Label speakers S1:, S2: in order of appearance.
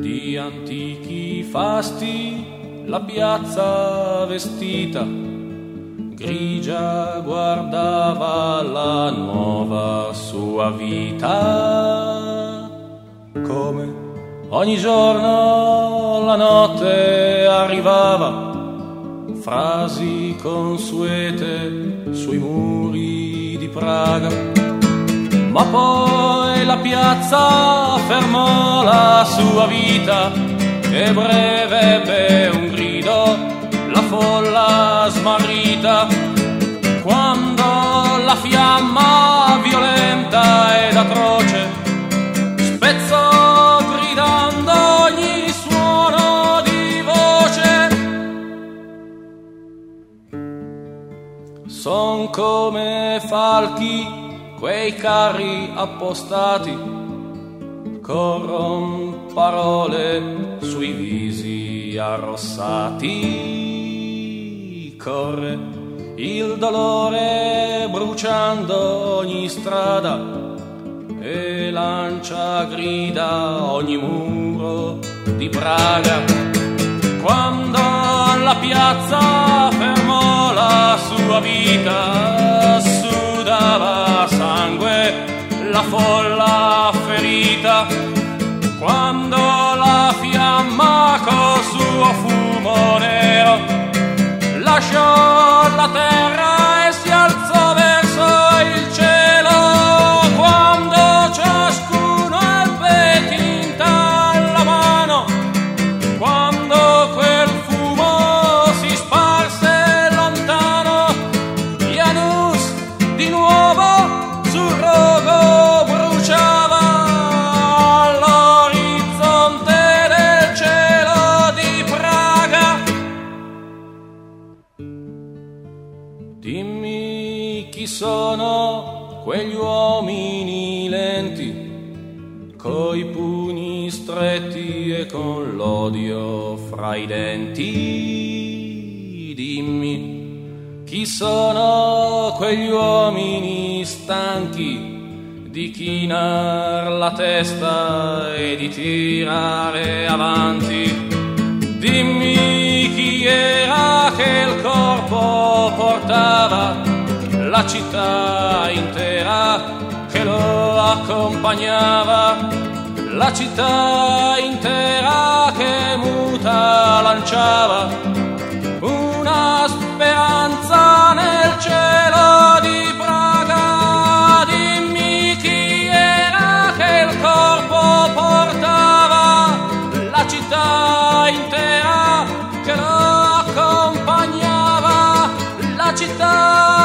S1: di antichi fasti la piazza vestita, grigia guardava la nuova sua vita. Come ogni giorno la notte arrivava, frasi consuete sui muri di Praga, ma poi la piazza fermò la sua vita e breve ebbe un grido la folla smarrita, quando la fiamma violenta ed atroce spezzò gridando ogni suono di voce. Son come falchi quei carri appostati, corron parole sui visi arrossati, corre il dolore bruciando ogni strada e lancia grida ogni muro di Praga. Quando la piazza fermò la sua vita, sudava sangue la folla ferita, quando la fiamma col suo fumo nero lasciò la terra e si alzò verso il cielo, quando ciascuno ebbe tinta alla mano, quando quel fumo si sparse lontano, Janus di nuovo sul rogo bruciava all'orizzonte del cielo di Praga. Dimmi chi sono quegli uomini lenti, coi pugni stretti e con l'odio fra i denti. Dimmi chi sono quegli uomini stanchi di chinar la testa e di tirare avanti. Dimmi chi era che il corpo portava, la città intera che lo accompagnava, la città intera che muta lanciava una speranza nel cielo di Praga. Dimmi chi era che il corpo portava, la città intera che lo accompagnava, la città